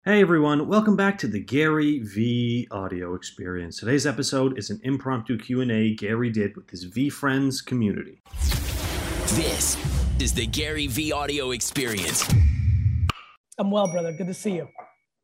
Hey everyone, welcome back to the Gary V audio experience. Today's episode is an impromptu Q&A Gary did with his V Friends community. This is the Gary V audio experience. I'm well, brother. Good to see you.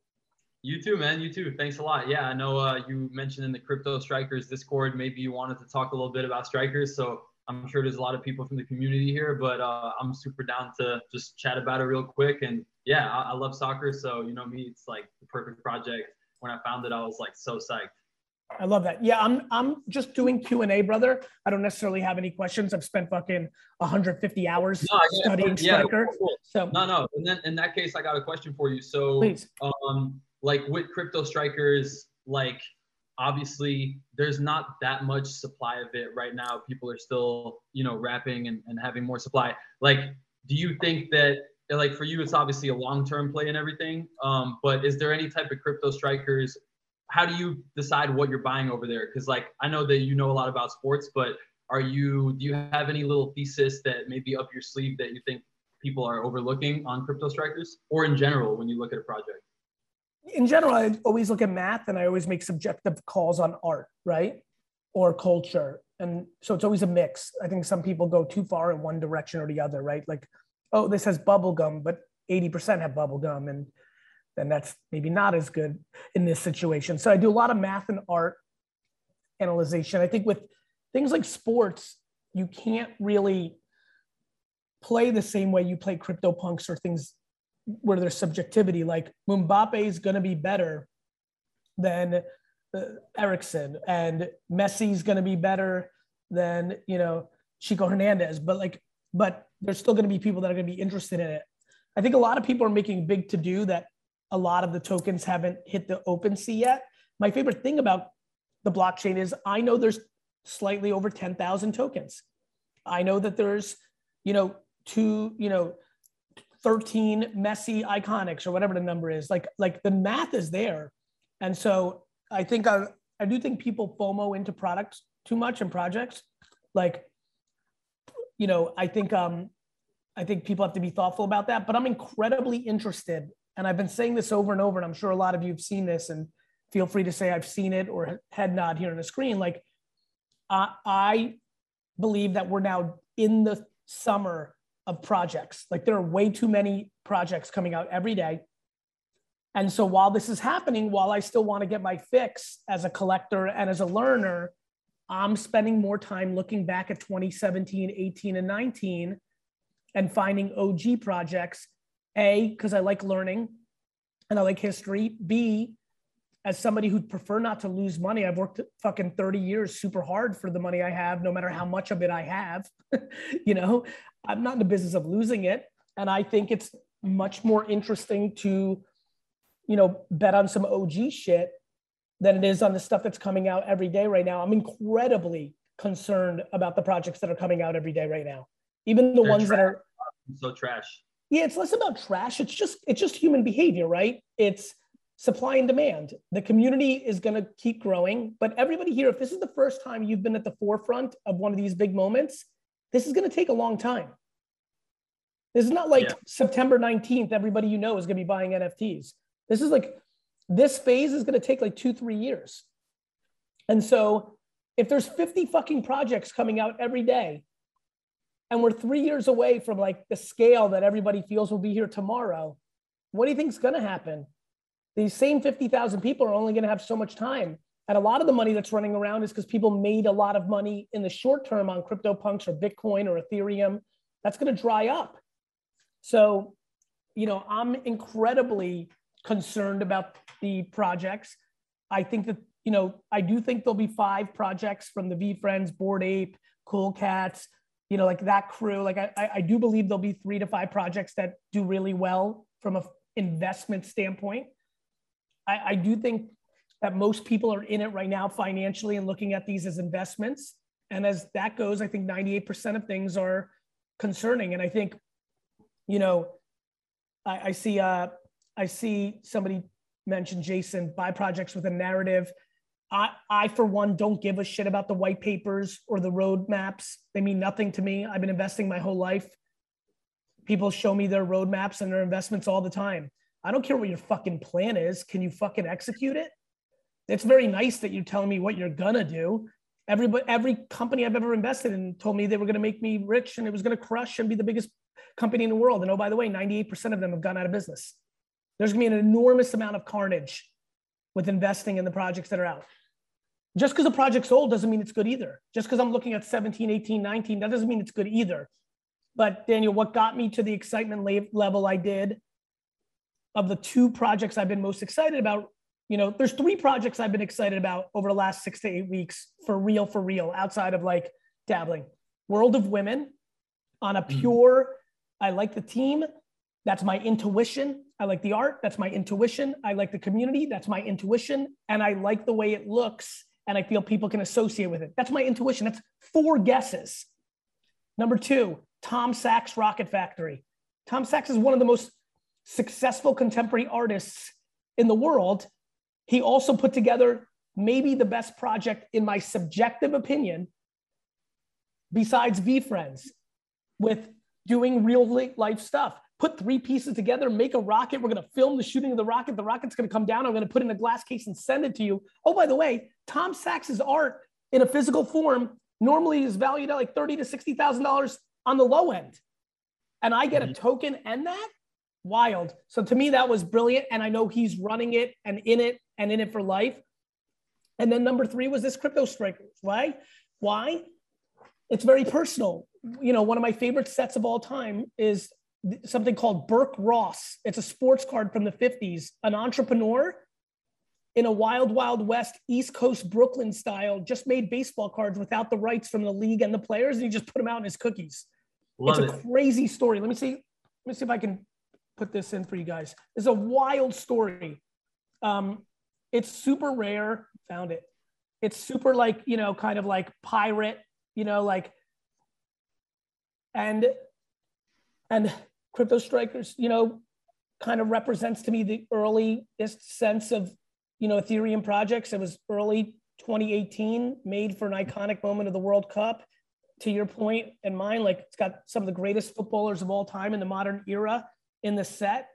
You too, man. You too. Thanks a lot. Yeah, I know you mentioned in the Crypto Strikers Discord, maybe you wanted to talk a little bit about strikers. So I'm sure there's a lot of people from the community here, but I'm super down to just chat about it real quick. And yeah, I love soccer. So, you know me, it's like the perfect project. When I found it, I was like so psyched. I love that. Yeah, I'm just doing Q&A, brother. I don't necessarily have any questions. I've spent fucking 150 hours studying Striker. Cool. So no. And then in that case, I got a question for you. So, please. Like with Crypto Strikers, like obviously there's not that much supply of it right now. People are still, wrapping and having more supply. Like, do you think that, like, for you, it's obviously a long-term play and everything, but is there any type of Crypto Strikers? How do you decide what you're buying over there? Because, like, I know that you know a lot about sports, but do you have any little thesis that may be up your sleeve that you think people are overlooking on Crypto Strikers, or in general when you look at a project? In general, I always look at math and I always make subjective calls on art, right? Or culture. And so it's always a mix. I think some people go too far in one direction or the other, right? Like, oh, this has bubble gum, but 80% have bubble gum. And then that's maybe not as good in this situation. So I do a lot of math and art analyzation. I think with things like sports, you can't really play the same way you play CryptoPunks or things where there's subjectivity. Like Mbappe is going to be better than Ericsson, and Messi's going to be better than, Chico Hernandez. But there's still going to be people that are going to be interested in it. I think a lot of people are making big to do that a lot of the tokens haven't hit the OpenSea yet. My favorite thing about the blockchain is I know there's slightly over 10,000 tokens. I know that there's, 13 Messi iconics or whatever the number is. Like the math is there. And so I think I do think people FOMO into products too much and projects. Like, I think people have to be thoughtful about that, but I'm incredibly interested. And I've been saying this over and over, and I'm sure a lot of you have seen this, and feel free to say I've seen it or head nod here on the screen. Like, I believe that we're now in the summer of projects. Like, there are way too many projects coming out every day. And so while this is happening, while I still want to get my fix as a collector and as a learner, I'm spending more time looking back at 2017, 18, and 19 and finding OG projects. A, because I like learning and I like history. B, as somebody who'd prefer not to lose money. I've worked fucking 30 years super hard for the money I have, no matter how much of it I have. I'm not in the business of losing it. And I think it's much more interesting to, bet on some OG shit than it is on the stuff that's coming out every day right now. I'm incredibly concerned about the projects that are coming out every day right now. Even the ones that are so trash. Yeah, it's less about trash. It's just human behavior, right? It's supply and demand. The community is going to keep growing, but everybody here, if this is the first time you've been at the forefront of one of these big moments, this is going to take a long time. This is not like September 19th, everybody is going to be buying NFTs. This is like, this phase is going to take like 2-3 years. And so if there's 50 fucking projects coming out every day, and we're 3 years away from like the scale that everybody feels will be here tomorrow, what do you think is going to happen? These same 50,000 people are only going to have so much time. And a lot of the money that's running around is because people made a lot of money in the short term on CryptoPunks or Bitcoin or Ethereum. That's going to dry up. So, I'm incredibly concerned about the projects. I think that, I do think there'll be 5 projects from the VeeFriends, Bored Ape, Cool Cats, like that crew. Like I do believe there'll be 3 to 5 projects that do really well from an investment standpoint. I do think that most people are in it right now financially and looking at these as investments. And as that goes, I think 98% of things are concerning. And I think, I see somebody mention, Jason, buy projects with a narrative. I, for one, don't give a shit about the white papers or the roadmaps. They mean nothing to me. I've been investing my whole life. People show me their roadmaps and their investments all the time. I don't care what your fucking plan is. Can you fucking execute it? It's very nice that you're telling me what you're gonna do. Every company I've ever invested in told me they were gonna make me rich and it was gonna crush and be the biggest company in the world. And oh, by the way, 98% of them have gone out of business. There's gonna be an enormous amount of carnage with investing in the projects that are out. Just because a project's old doesn't mean it's good either. Just because I'm looking at 17, 18, 19, that doesn't mean it's good either. But Daniel, what got me to the excitement level I did of the 2 projects I've been most excited about, there's 3 projects I've been excited about over the last 6 to 8 weeks for real, outside of like dabbling. World of Women on a pure, I like the team. That's my intuition. I like the art. That's my intuition. I like the community. That's my intuition. And I like the way it looks. And I feel people can associate with it. That's my intuition. That's 4 guesses. Number 2, Tom Sachs Rocket Factory. Tom Sachs is one of the most successful contemporary artists in the world. He also put together maybe the best project, in my subjective opinion, besides VeeFriends, with doing real life stuff. Put 3 pieces together, make a rocket. We're going to film the shooting of the rocket. The rocket's going to come down. I'm going to put it in a glass case and send it to you. Oh, by the way, Tom Sachs's art in a physical form normally is valued at like $30,000 to $60,000 on the low end. And I get a token and that? Wild. So to me, that was brilliant. And I know he's running it and in it for life. And then number 3 was this Crypto Strikers. Why? It's very personal. One of my favorite sets of all time is something called Burke Ross. It's a sports card from the 50s, an entrepreneur in a wild, wild west, East Coast Brooklyn style, just made baseball cards without the rights from the league and the players. And he just put them out in his cookies. It's a crazy story. Let me see if I can put this in for you guys. It's a wild story. It's super rare. Found it. It's super like, kind of like pirate, and Crypto Strikers, kind of represents to me the earliest sense of, Ethereum projects. It was early 2018, made for an iconic moment of the World Cup. To your point and mine, like it's got some of the greatest footballers of all time in the modern era in the set.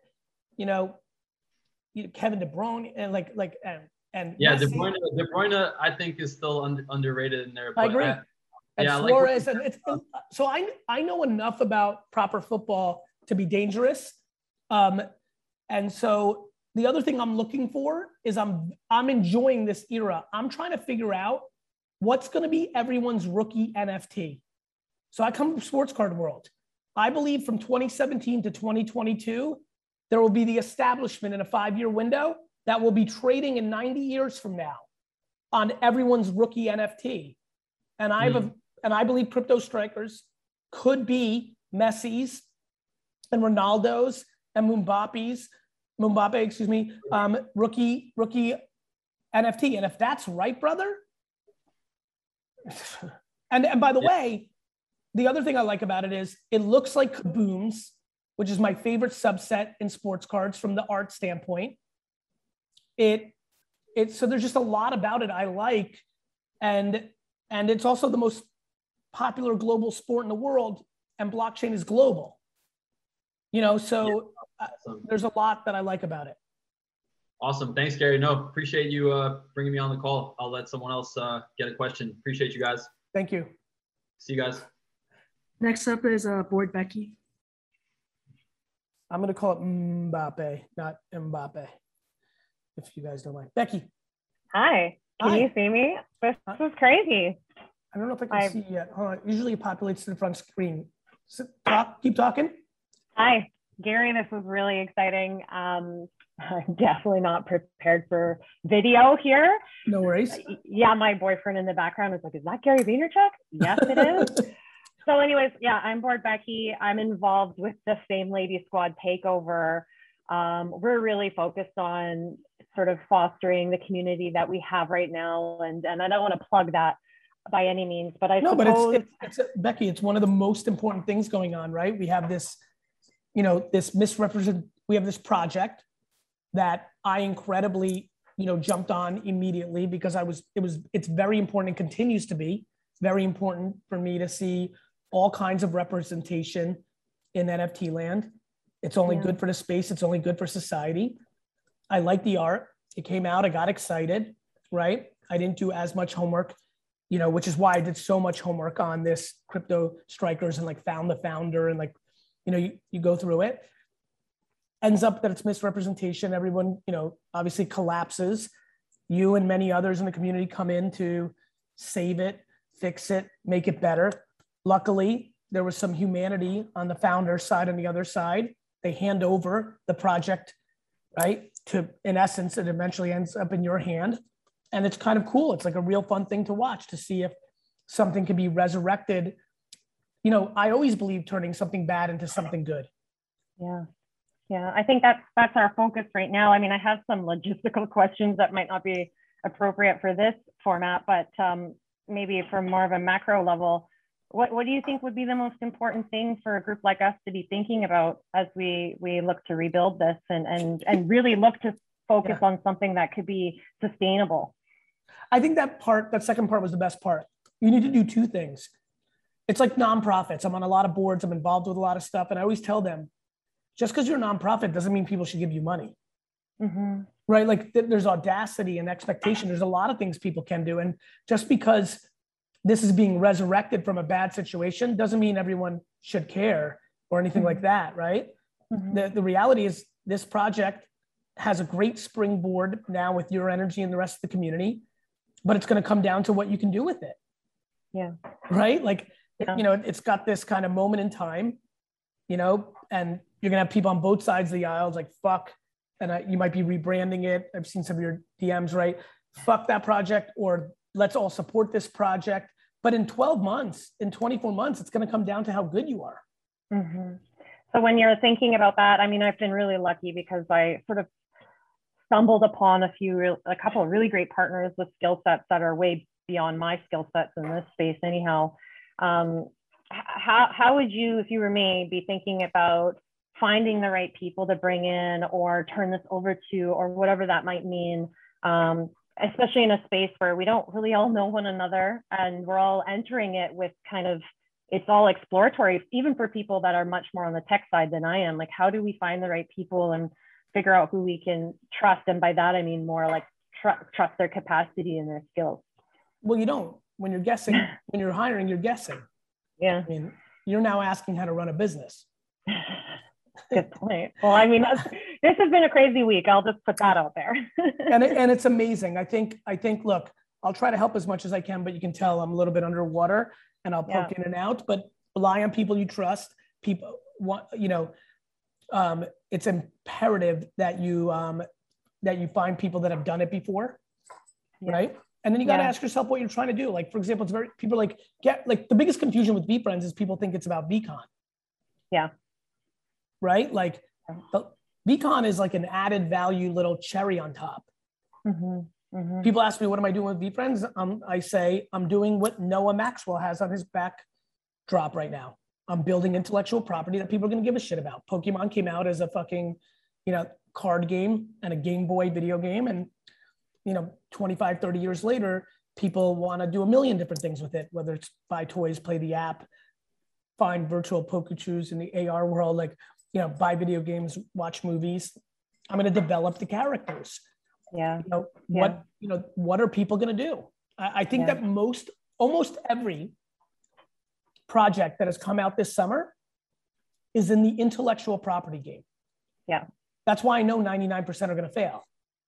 Kevin De Bruyne and yeah, Messi. De Bruyne, I think is still underrated in there. But I agree. And yeah, Suarez, so I know enough about proper football to be dangerous. And so the other thing I'm looking for is I'm enjoying this era. I'm trying to figure out what's going to be everyone's rookie NFT. So I come from sports card world. I believe from 2017 to 2022, there will be the establishment in a 5-year window that will be trading in 90 years from now on everyone's rookie NFT. And I believe Crypto Strikers could be Messi's and Ronaldo's and Mbappe, rookie NFT. And if that's right, brother. And by the way, the other thing I like about it is it looks like Kabooms, which is my favorite subset in sports cards from the art standpoint. So there's just a lot about it I like. And it's also the most popular global sport in the world, and blockchain is global. There's a lot that I like about it. Awesome. Thanks, Gary. No, appreciate you bringing me on the call. I'll let someone else get a question. Appreciate you guys. Thank you. See you guys. Next up is Board Becky. I'm going to call it Mbappe, not Mbappe, if you guys don't mind. Becky. Hi. Can you see me? This is crazy. I don't know if I can see yet. Hold on. Usually it populates to the front screen. Keep talking. Hi, Gary. This was really exciting. I'm definitely not prepared for video here. No worries. Yeah, my boyfriend in the background is like, is that Gary Vaynerchuk? Yes, it is. So anyways, yeah, I'm Board Becky. I'm involved with the Fame Lady Squad takeover. We're really focused on sort of fostering the community that we have right now. And I don't want to plug that by any means, but it's Becky, it's one of the most important things going on, right? We have this, we have this project that I incredibly, jumped on immediately because it's very important and continues to be very important for me to see all kinds of representation in NFT land. It's only good for the space. It's only good for society. I like the art. It came out. I got excited, right? I didn't do as much homework, which is why I did so much homework on this Crypto Strikers and like found the founder and like, you go through it. Ends up that it's misrepresentation. Everyone, obviously collapses. You and many others in the community come in to save it, fix it, make it better. Luckily, there was some humanity on the founder side and the other side. They hand over the project, right? To, in essence, it eventually ends up in your hand. And it's kind of cool. It's like a real fun thing to watch, to see if something can be resurrected. I always believe turning something bad into something good. Yeah. Yeah, I think that's our focus right now. I mean, I have some logistical questions that might not be appropriate for this format, but maybe from more of a macro level, what do you think would be the most important thing for a group like us to be thinking about as we look to rebuild this and really look to focus on something that could be sustainable? I think that second part was the best part. You need to do two things. It's like nonprofits. I'm on a lot of boards. I'm involved with a lot of stuff. And I always tell them, just because you're a nonprofit doesn't mean people should give you money. Mm-hmm. Right? Like there's audacity and expectation. There's a lot of things people can do. And just because this is being resurrected from a bad situation doesn't mean everyone should care or anything like that, right? Mm-hmm. The reality is this project has a great springboard now with your energy and the rest of the community, but it's going to come down to what you can do with it. Yeah. Right? Like, it's got this kind of moment in time, and you're going to have people on both sides of the aisles like, fuck. And you might be rebranding it. I've seen some of your DMs, right? Fuck that project, or let's all support this project. But in 12 months, in 24 months, it's going to come down to how good you are. Mm-hmm. So when you're thinking about that, I mean, I've been really lucky because I sort of stumbled upon a couple of really great partners with skill sets that are way beyond my skill sets in this space anyhow. How would you, if you were me, be thinking about finding the right people to bring in or turn this over to, or whatever that might mean, especially in a space where we don't really all know one another and we're all entering it with kind of, it's all exploratory, even for people that are much more on the tech side than I am. Like, how do we find the right people and figure out who we can trust? And by that, I mean more like trust their capacity and their skills. Well, you don't. When you're guessing, when you're hiring, you're guessing. Yeah. I mean, you're now asking how to run a business. Good point. Well, I mean, this has been a crazy week. I'll just put that out there. and it's amazing. I think, look, I'll try to help as much as I can, but you can tell I'm a little bit underwater and I'll poke in and out, but rely on people you trust. People want, it's imperative that you find people that have done it before. Right. And then you got to ask yourself what you're trying to do. Like, for example, people the biggest confusion with VeeFriends is people think it's about VCon. Yeah. Right? Like VCon is like an added value little cherry on top. Mm-hmm. Mm-hmm. People ask me, what am I doing with VeeFriends? I say, I'm doing what Noah Maxwell has on his backdrop right now. I'm building intellectual property that people are going to give a shit about. Pokemon came out as a fucking, card game and a Game Boy video game. And, 25, 30 years later, people want to do a million different things with it, whether it's buy toys, play the app, find virtual Pokechus in the AR world, buy video games, watch movies. I'm going to develop the characters. Yeah. What are people going to do? I think that almost every project that has come out this summer is in the intellectual property game. Yeah. That's why I know 99% are going to fail.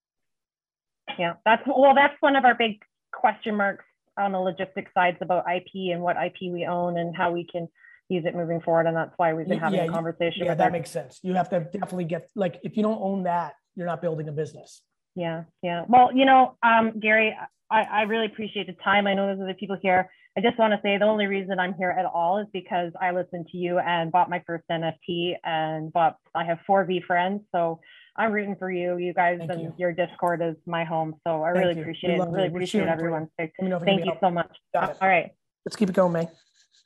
Yeah. That's one of our big question marks on the logistics sides about IP and what IP we own and how we can use it moving forward. And that's why we've been having a conversation. Yeah, that makes sense. You have to definitely get, if you don't own that, you're not building a business. Yeah. Yeah. Well, Gary, I really appreciate the time. I know there's other people here. I just want to say the only reason I'm here at all is because I listened to you and bought my first NFT and I have 4 VeeFriends. So I'm rooting for you. You guys and your Discord is my home. So I really appreciate it. Really appreciate everyone. Thank you so much. All right. Let's keep it going, May.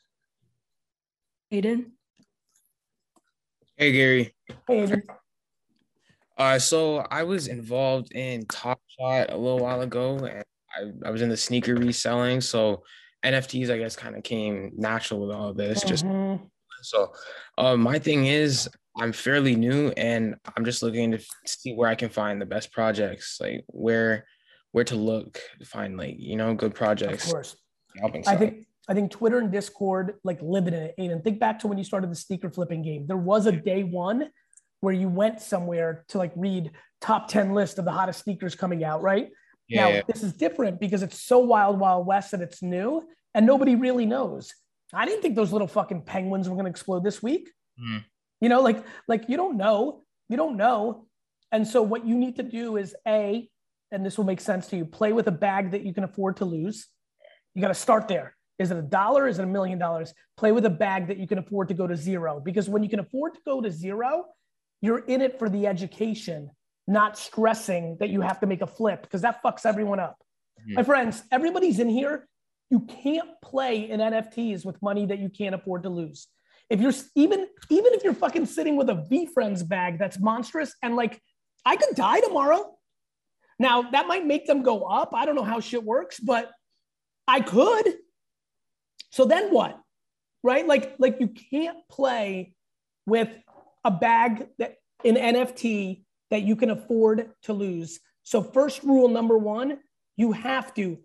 Aiden. Hey, Gary. Hey, Adrian. So I was involved in Top Shot a little while ago, and I was in the sneaker reselling. So NFTs, I guess, kind of came natural with all of this. My thing is, I'm fairly new, and I'm just looking to see where I can find the best projects, like where to look to find like good Of projects. course. Helping I side. think Twitter and Discord like live in it. And think back to when you started the sneaker flipping game. There was a day one where you went somewhere to like read top 10 list of the hottest sneakers coming out, right? Yeah. Now this is different because it's so wild west and it's new and nobody really knows. I didn't think those little fucking penguins were going to explode this week. Mm. Like you don't know. And so what you need to do is and this will make sense to you, play with a bag that you can afford to lose. You got to start there. Is it $1? Is it $1 million? Play with a bag that you can afford to go to zero, because when you can afford to go to zero, you're in it for the education, not stressing that you have to make a flip, because that fucks everyone up. Mm-hmm. My friends, everybody's in here. You can't play in NFTs with money that you can't afford to lose. If you're even if you're fucking sitting with a VeeFriends bag that's monstrous and like I could die tomorrow. Now that might make them go up. I don't know how shit works, but I could. So then what? Right? Like you can't play with a bag that in NFT that you can afford to lose. So first rule number one, you have to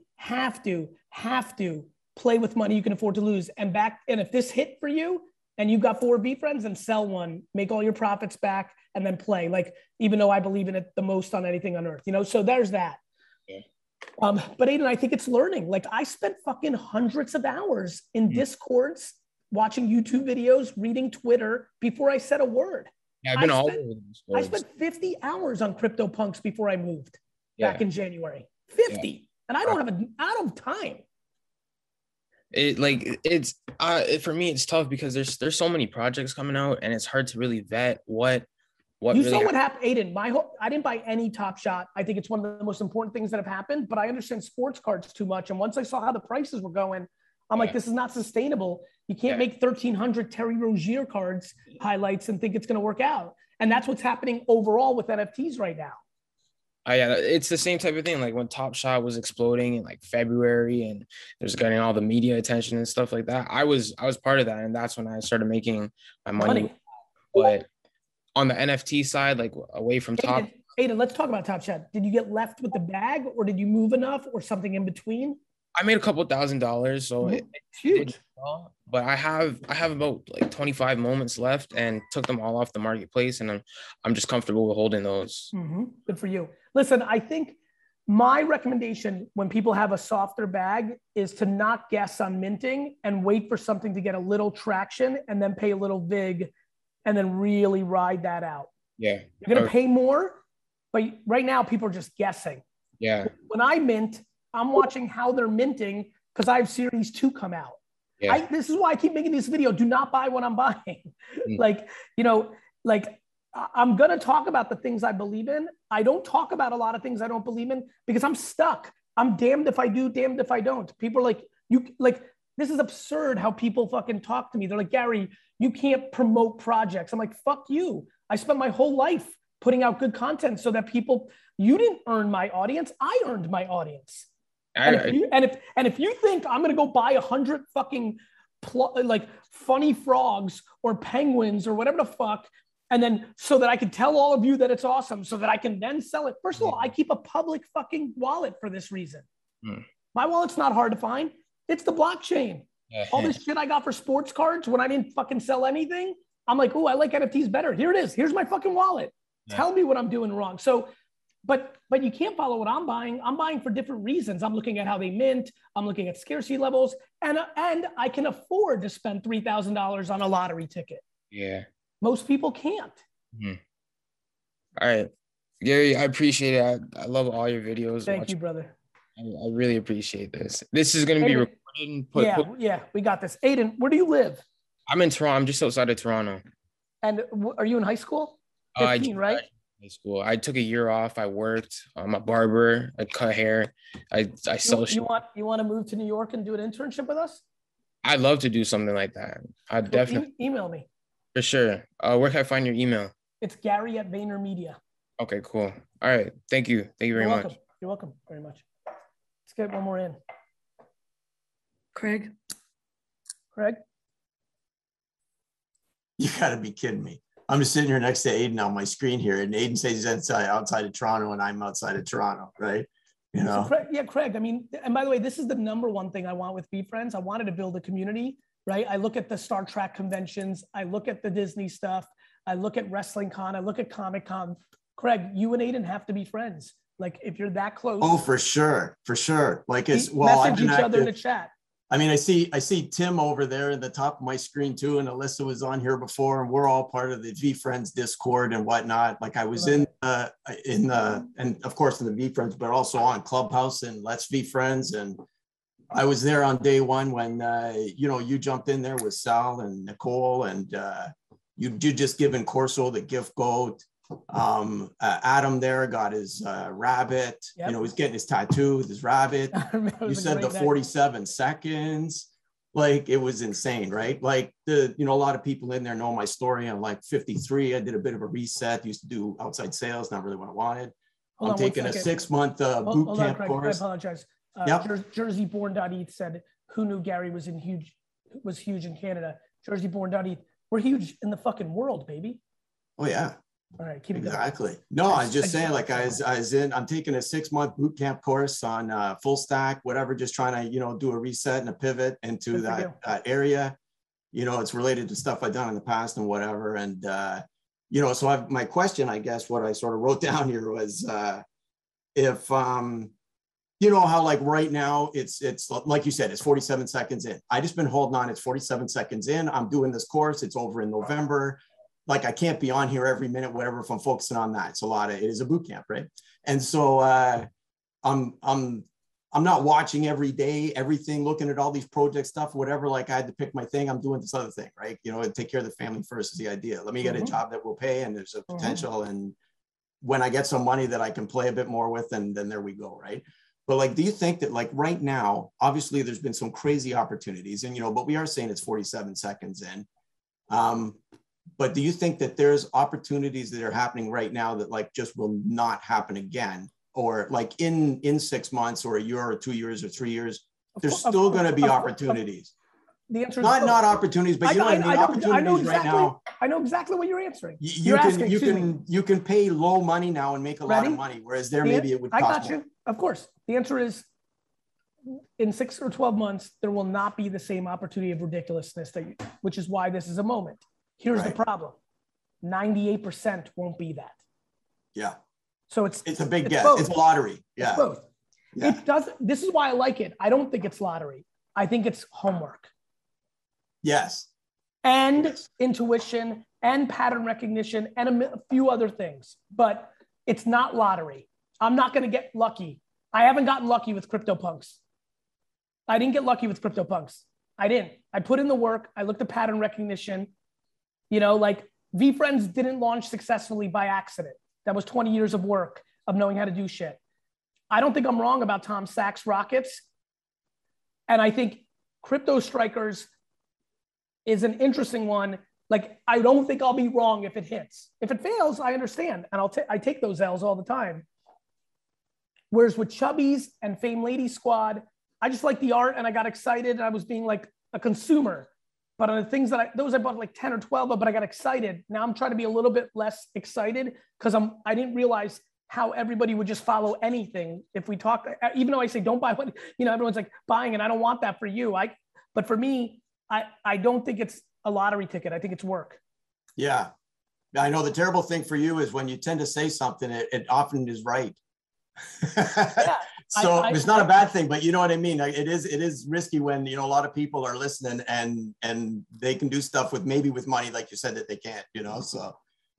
play with money you can afford to lose. And if this hit for you and you've got 4 VeeFriends, then sell one, make all your profits back, and then play. Like, even though I believe in it the most on anything on earth, so there's that. Yeah. But Aiden, I think it's learning. Like, I spent fucking hundreds of hours in Discords, watching YouTube videos, reading Twitter before I said a word. Yeah, I've been all over Discord. I spent 50 hours on CryptoPunks before I moved back in January. 50. Yeah. And I don't have time. For me, it's tough because there's so many projects coming out, and it's hard to really vet what you really saw what happened, Aiden. I didn't buy any Top Shot. I think it's one of the most important things that have happened, but I understand sports cards too much. And once I saw how the prices were going, I'm like, this is not sustainable. You can't make 1,300 Terry Rozier cards highlights and think it's going to work out. And that's what's happening overall with NFTs right now. Yeah, it's the same type of thing. Like when Top Shot was exploding in like February and there's getting all the media attention and stuff like that. I was part of that, and that's when I started making my money. But on the NFT side, like away from Aiden, let's talk about Top Shot. Did you get left with the bag, or did you move enough, or something in between? I made a couple $1,000s, so it's huge. But I have about like 25 moments left, and took them all off the marketplace, and I'm just comfortable with holding those. Mm-hmm. Good for you. Listen, I think my recommendation when people have a softer bag is to not guess on minting and wait for something to get a little traction, and then pay a little vig, and then really ride that out. Yeah, you're gonna pay more, but right now people are just guessing. Yeah. When I mint, I'm watching how they're minting because I have Series 2 come out. Yeah. This is why I keep making this video. Do not buy what I'm buying. I'm going to talk about the things I believe in. I don't talk about a lot of things I don't believe in because I'm stuck. I'm damned if I do, damned if I don't. People are this is absurd how people fucking talk to me. They're like, Gary, you can't promote projects. I'm like, fuck you. I spent my whole life putting out good content so that you didn't earn my audience. I earned my audience. And if you think I'm gonna go buy 100 fucking funny frogs or penguins or whatever the fuck, and then so that I can tell all of you that it's awesome, so that I can then sell it. First of all, I keep a public fucking wallet for this reason. My wallet's not hard to find. It's the blockchain. All this shit I got for sports cards when I didn't fucking sell anything, I'm like, oh, I like NFTs better. Here it is. Here's my fucking wallet. Tell me what I'm doing wrong. So. But you can't follow what I'm buying. I'm buying for different reasons. I'm looking at how they mint. I'm looking at scarcity levels, and I can afford to spend $3,000 on a lottery ticket. Yeah, most people can't. Mm-hmm. All right, Gary, I appreciate it. I love all your videos. Thank you, brother. I really appreciate this. This is going to be recorded. Yeah, we got this. Aiden, where do you live? I'm in Toronto. I'm just outside of Toronto. And are you in high school? 15, right? School. I took a year off. I worked. I'm a barber. I cut hair. I sell. You want to move to New York and do an internship with us? I'd love to do something like that. I'd definitely email me. For sure. Where can I find your email? It's Gary@VaynerMedia. Okay, cool. All right. Thank you. Thank you very much. You're welcome very much. Let's get one more in. Craig. You gotta be kidding me. I'm just sitting here next to Aiden on my screen here, and Aiden says he's outside of Toronto, and I'm outside of Toronto, right? You know. So Craig. I mean, and by the way, this is the number one thing I want with VeeFriends. I wanted to build a community, right? I look at the Star Trek conventions, I look at the Disney stuff, I look at Wrestling Con, I look at Comic Con. Craig, you and Aiden have to be friends. Like if you're that close. Oh, for sure. Like it's message each other in the chat. I mean, I see Tim over there in the top of my screen too, and Alyssa was on here before, and we're all part of the VeeFriends Discord and whatnot. Like I was and of course in the VeeFriends, but also on Clubhouse and Let's VeeFriends. And I was there on day one when you jumped in there with Sal and Nicole, and you just given Corso the gift goat. Adam there got his rabbit. Yep. He's getting his tattoo with his rabbit. You said the 47 seconds. Like it was insane, right? Like a lot of people in there know my story. I'm like 53. I did a bit of a reset. Used to do outside sales, not really what I wanted. I'm taking a 6-month boot camp course. I apologize. Jerseyborn.eth said, "Who knew Gary was huge in Canada?" Jerseyborn.eth, we're huge in the fucking world, baby. Oh yeah. All right, keep it exactly going. No, I was just saying, like I'm taking a 6-month boot camp course on full stack, whatever, just trying to do a reset and a pivot into that area. It's related to stuff I've done in the past and whatever. And so my question, I guess, what I sort of wrote down here was if how like right now it's like you said, it's 47 seconds in. I just been holding on. It's 47 seconds in. I'm doing this course. It's over in November. Like I can't be on here every minute, whatever, if I'm focusing on that. It's it is a boot camp, right? And so I'm not watching every day, everything, looking at all these project stuff, whatever. Like I had to pick my thing. I'm doing this other thing, right? Take care of the family first is the idea. Let me get a job that will pay, and there's a potential. And when I get some money that I can play a bit more with, and then there we go, right? But like, do you think that like right now, obviously there's been some crazy opportunities, and but we are saying it's 47 seconds in. But do you think that there's opportunities that are happening right now that like just will not happen again, or like in 6 months or a year or 2 years or 3 years, there's still going to be opportunities? The answer is not opportunities, but opportunities right now. I know exactly what you're answering. You can pay low money now and make a lot of money, whereas maybe it would cost I got you. Of course. The answer is in 6 or 12 months, there will not be the same opportunity of ridiculousness which is why this is a moment. Here's the problem. 98% won't be that. Yeah. So it's a big guess. Both. It's a lottery. Yeah. It's both. Yeah. It does. This is why I like it. I don't think it's lottery. I think it's homework. Yes. And intuition and pattern recognition and a few other things, but it's not lottery. I'm not going to get lucky. I haven't gotten lucky with CryptoPunks. I didn't get lucky with CryptoPunks. I didn't. I put in the work. I looked at pattern recognition. Like VeeFriends didn't launch successfully by accident. That was 20 years of work of knowing how to do shit. I don't think I'm wrong about Tom Sachs rockets. And I think Crypto Strikers is an interesting one. Like, I don't think I'll be wrong if it hits. If it fails, I understand. And I take those L's all the time. Whereas with Chubbies and Fame Lady Squad, I just like the art and I got excited and I was being like a consumer. But on the things I bought like 10 or 12 of, but I got excited. Now I'm trying to be a little bit less excited because I didn't realize how everybody would just follow anything. If we talk, even though I say don't buy one, everyone's like buying, and I don't want that for you. But for me, I don't think it's a lottery ticket. I think it's work. Yeah. I know the terrible thing for you is when you tend to say something, it often is right. Yeah. So it's not a bad thing, but you know what I mean? It is risky when, a lot of people are listening and they can do stuff with money, like you said, that they can't, so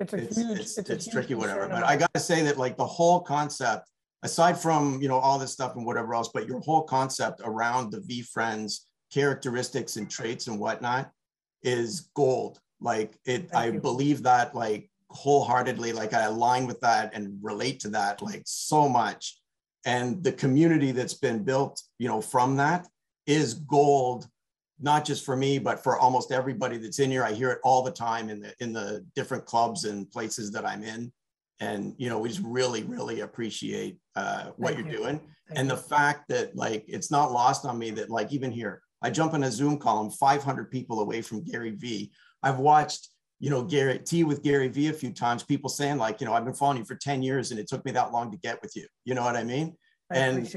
it's tricky, whatever. But I got to say that like the whole concept, aside from, all this stuff and whatever else, but your whole concept around the VeeFriends characteristics and traits and whatnot is gold. Like I believe that like wholeheartedly, like I align with that and relate to that like so much. And the community that's been built, from that is gold, not just for me, but for almost everybody that's in here. I hear it all the time in the different clubs and places that I'm in. And, we just really, really appreciate what you're doing. And the fact that like, it's not lost on me that like, even here, I jump in a Zoom call, I'm 500 people away from Gary V. I've watched, you know, Gary T with Gary V a few times, people saying like, you know, I've been following you for 10 years and it took me that long to get with you. You know what I mean? And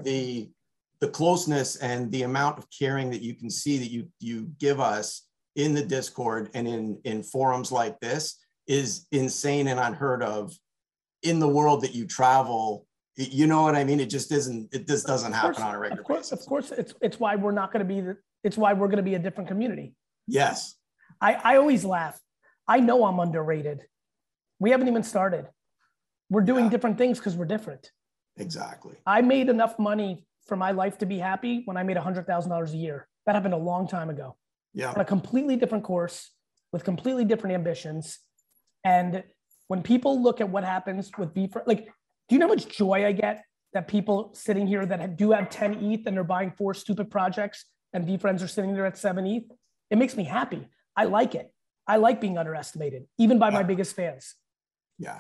the closeness and the amount of caring that you can see that you give us in the Discord and in forums like this is insane and unheard of in the world that you travel. You know what I mean? It just doesn't happen on a regular basis. Of course, it's why we're not going to be it's why we're going to be a different community. Yes. I always laugh. I know I'm underrated. We haven't even started. We're doing different things because we're different. Exactly. I made enough money for my life to be happy when I made $100,000 a year. That happened a long time ago. Yeah. On a completely different course with completely different ambitions. And when people look at what happens with VeeFriends, like, do you know how much joy I get that people sitting here that do have 10 ETH and they're buying 4 stupid projects and VeeFriends are sitting there at 7 ETH? It makes me happy. I like it. I like being underestimated, even by my biggest fans. Yeah.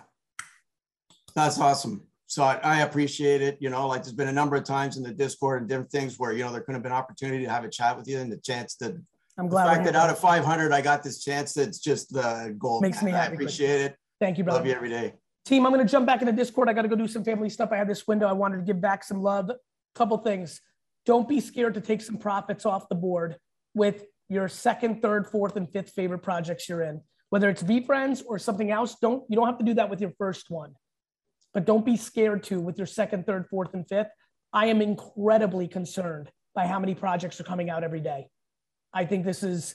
That's awesome. So I appreciate it. You know, like there's been a number of times in the Discord and different things where, you know, there could have been opportunity to have a chat with you and the chance to, I'm glad the fact that out of 500, I got this chance. That's just the gold. Makes me happy. I appreciate it. Thank you, brother. Love you every day. Team, I'm going to jump back into Discord. I got to go do some family stuff. I had this window. I wanted to give back some love. Couple things. Don't be scared to take some profits off the board with your second, third, fourth, and fifth favorite projects you're in. Whether it's VeeFriends or something else, you don't have to do that with your first one. But don't be scared to with your second, third, fourth, and fifth. I am incredibly concerned by how many projects are coming out every day. I think this is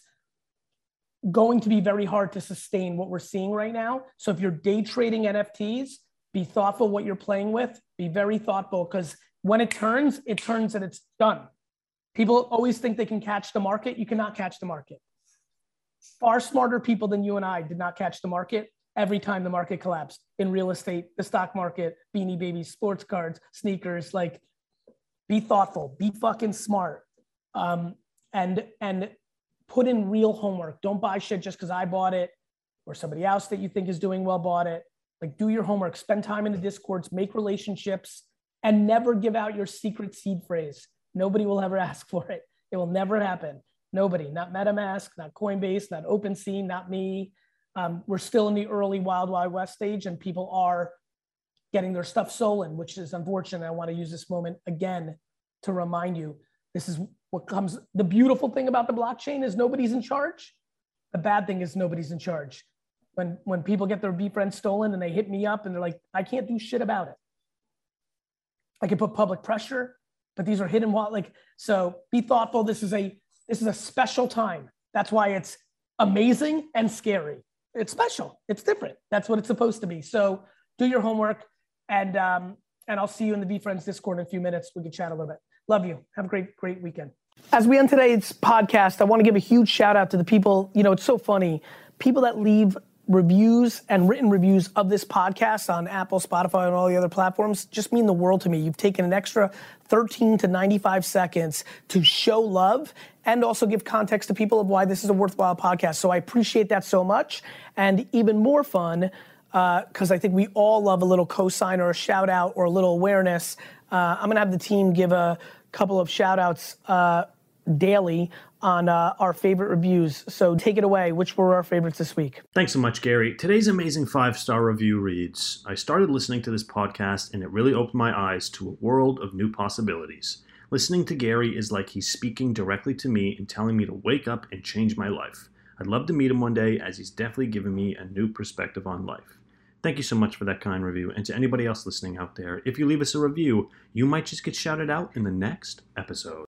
going to be very hard to sustain what we're seeing right now. So if you're day trading NFTs, be thoughtful what you're playing with. Be very thoughtful because when it turns and it's done. People always think they can catch the market. You cannot catch the market. Far smarter people than you and I did not catch the market every time the market collapsed in real estate, the stock market, Beanie Babies, sports cards, sneakers. Like, be thoughtful, be fucking smart, and put in real homework. Don't buy shit just because I bought it or somebody else that you think is doing well bought it. Like, do your homework, spend time in the Discords, make relationships, and never give out your secret seed phrase. Nobody will ever ask for it. It will never happen. Nobody, not MetaMask, not Coinbase, not OpenSea, not me. We're still in the early Wild Wild West stage and people are getting their stuff stolen, which is unfortunate. I want to use this moment again to remind you, this is what comes. The beautiful thing about the blockchain is nobody's in charge. The bad thing is nobody's in charge. When people get their VeeFriends stolen and they hit me up and they're like, I can't do shit about it. I can put public pressure, but these are hidden so be thoughtful. This is a special time. That's why it's amazing and scary. It's special. It's different. That's what it's supposed to be. So do your homework, and I'll see you in the VeeFriends Discord in a few minutes. We can chat a little bit. Love you. Have a great weekend. As we end today's podcast, I want to give a huge shout out to the people. You know, it's so funny. People that leave reviews and written reviews of this podcast on Apple, Spotify, and all the other platforms just mean the world to me. You've taken an extra 13 to 95 seconds to show love and also give context to people of why this is a worthwhile podcast. So I appreciate that so much. And even more fun, because I think we all love a little cosign or a shout out or a little awareness. I'm gonna have the team give a couple of shout outs daily on our favorite reviews. So take it away. Which were our favorites this week? Thanks so much, Gary. Today's amazing 5-star review reads, I started listening to this podcast and it really opened my eyes to a world of new possibilities. Listening to Gary is like he's speaking directly to me and telling me to wake up and change my life. I'd love to meet him one day as he's definitely given me a new perspective on life. Thank you so much for that kind review. And to anybody else listening out there, if you leave us a review, you might just get shouted out in the next episode.